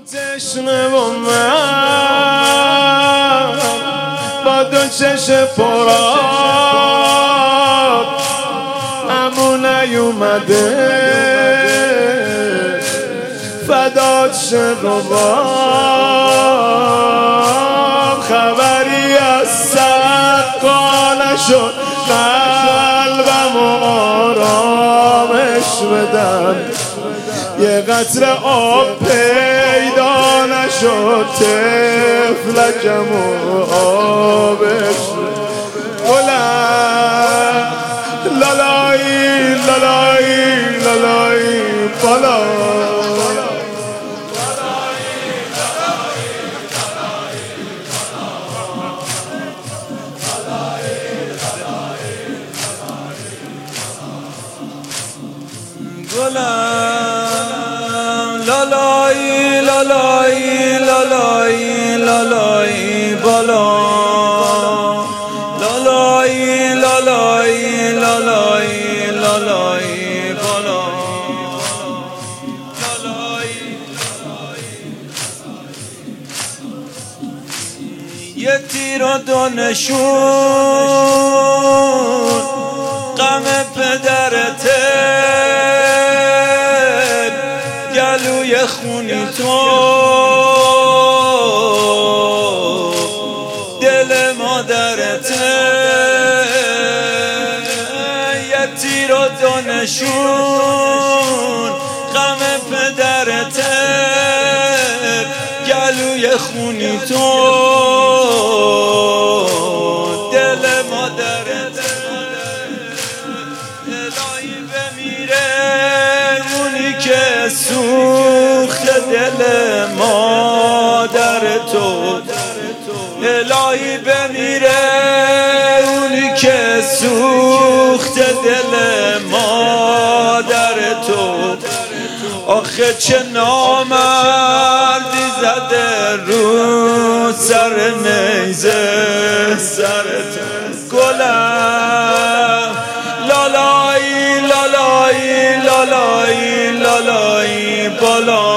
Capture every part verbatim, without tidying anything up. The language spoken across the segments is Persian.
تشنه و من با دو چشم پرآب امو نیومده فدات شه رباب خبری از سقا نشد قلبم آرامش بدم یه قطره آب پیدا نشد طفلکم و آبش گلم لالایی لالایی لالایی بالا لالایی لالایی لالایی لالایی بالا لالایی لالایی لالایی لالایی بالا یه تیر و دو نشون غم پدرته گلوی خونی تو دل مادرته یه تیر و دو نشون غم پدرته گلوی خونی تو دل مادرته الهی بمیره اونی که سوخت دل مادر تو الهی بمیره اونی که سوخت دل مادر تو آخه چه نامردی زده رو سر نیزه سرت گلم لالایی لالایی لالایی لالایی بالا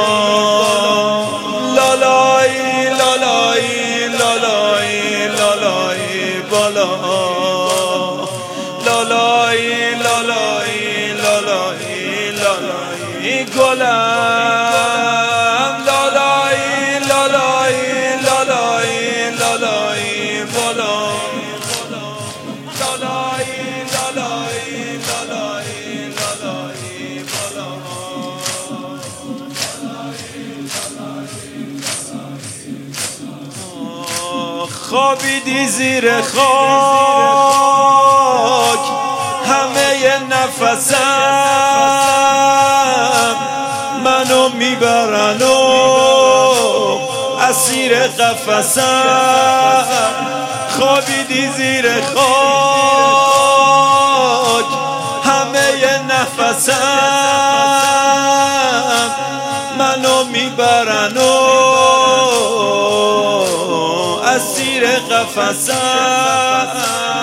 لالایی لالایی لالایی لالایی بالا لالایی لالایی لالایی لالایی گلم لالایی لالایی لالایی لالایی بالا لالایی لالایی لالایی لالایی بالا خوابیدی زیر خاک همه نفسم منو میبرن و اسیر قفسم خوابیدی زیر خاک همه نفسم منو میبرن و اسیر قفسم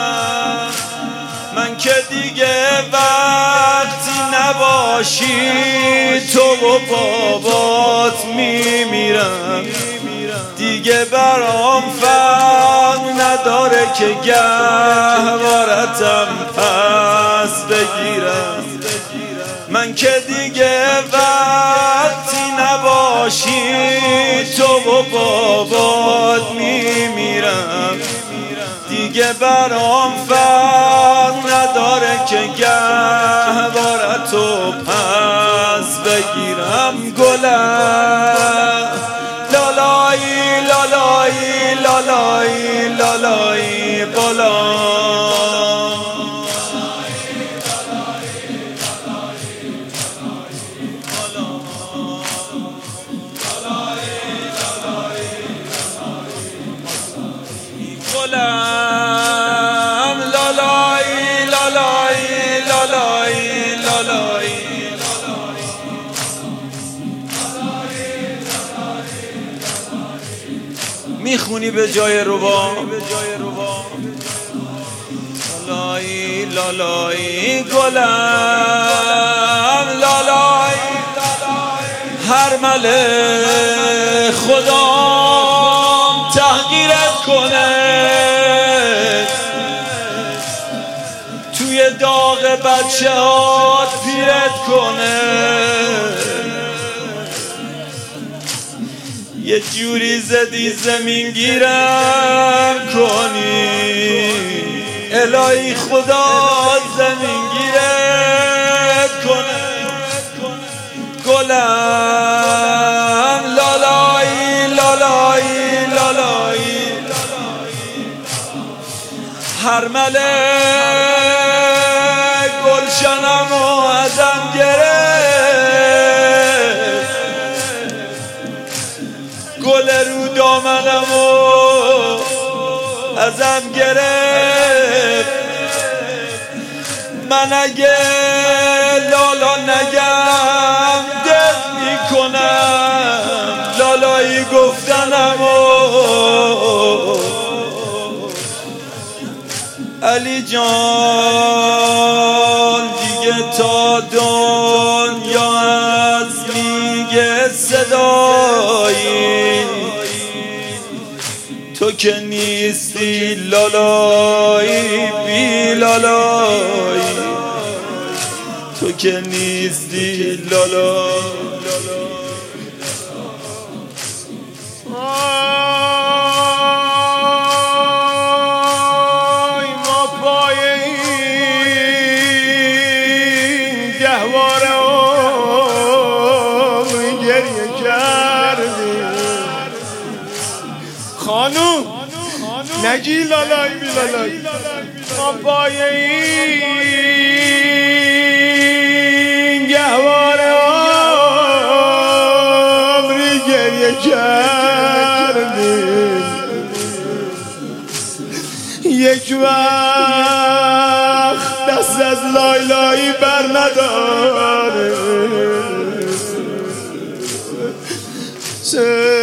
من که دیگه وقتی نباشی تو و بابات میمیرم دیگه برام فرق نداره که گهوارتم پس بگیرم من که دیگه وقتی نباشی تو و بابات میمیرم دیگه برام فرق نداره که گهوارتو پس بگیرم گلم لالایی لالایی لالایی لالایی بالا گلم لالایی لالایی لالایی لالایی میخونی به جای ربا لالایی لالایی گلم لالایی هر مله بچه هات پیرت کنه، یه جوری زدی زمین گیرم کنی، الهی خدا زمین گیرت کنه. گلم لالایی لالایی لالایی، هر مله گلشنمو ازم گرفت، گل رو دامنمو ازم گرفت. من اگه لالا نگم دل میکنم، لالایی گفتنمو. علی جان دیگه تا دنیا از میگه صدایی، تو که نیستی لالایی بی لالایی، تو که نیستی لالایی. خانوم نگی لالایی بی لالایی، ما پای این گهواره عمری گریه کردیم. یک وقت دست از لالایی بر نداره،